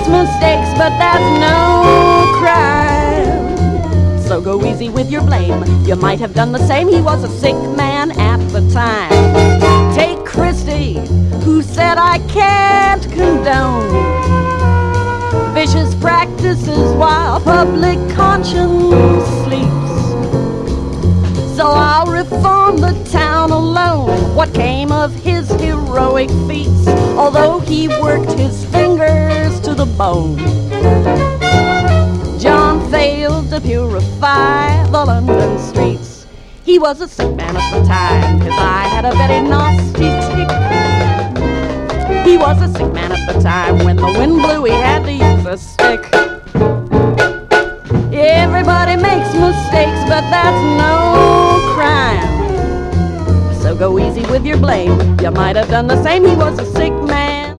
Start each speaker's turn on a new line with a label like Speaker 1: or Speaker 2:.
Speaker 1: makes mistakes, but that's no crime. So go easy with your blame. You might have done the same. He was a sick man at the time. Take Christie, who said I can't condone vicious practices while public conscience sleeps. So I'll reform the town alone. What came of his heroic feats, although he worked his fingers to the bone? John failed to purify the London streets. He was a sick man at the time. His eye had a very nasty tick. He was a sick man at the time. When the wind blew, he had to use a stick. Everybody makes mistakes, but that's no crime. So go easy with your blame. You might have done the same. He was a sick man